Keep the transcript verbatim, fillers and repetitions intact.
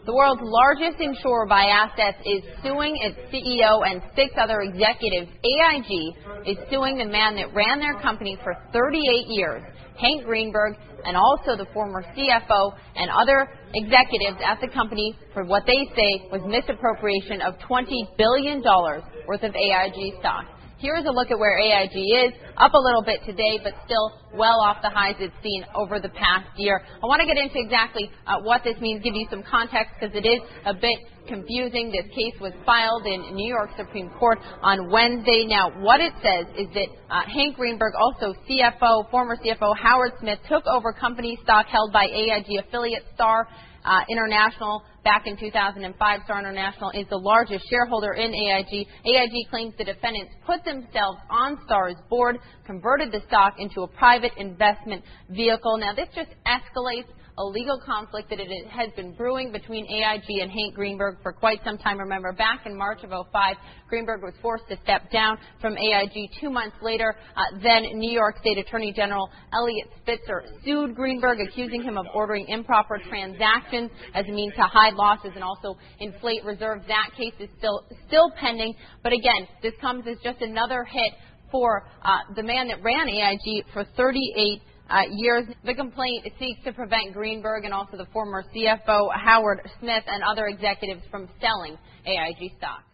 The world's largest insurer by assets is suing its C E O and six other executives. A I G is suing the man that ran their company for thirty-eight years, Hank Greenberg, and also the former C F O and other executives at the company for what they say was misappropriation of twenty billion dollars worth of A I G stock. Here's a look at where A I G is, up a little bit today, but still well off the highs it's seen over the past year. I want to get into exactly uh, what this means, give you some context, because it is a bit confusing. This case was filed in New York Supreme Court on Wednesday. Now, what it says is that uh, Hank Greenberg, also C F O, former C F O Howard Smith, took over company stock held by A I G affiliate Star Uh, International back in two thousand five. Star International is the largest shareholder in A I G. A I G claims the defendants put themselves on Star's board, converted the stock into a private investment vehicle. Now, this just escalates a legal conflict that it has been brewing between A I G and Hank Greenberg for quite some time. Remember, back in March of oh five, Greenberg was forced to step down from A I G. Two months later, uh, then New York State Attorney General Eliot Spitzer sued Greenberg, accusing him of ordering improper transactions as a means to hide losses and also inflate reserves. That case is still still pending. But again, this comes as just another hit for uh, the man that ran A I G for thirty-eight Uh, years. The complaint seeks to prevent Greenberg and also the former C F O Howard Smith and other executives from selling A I G stock.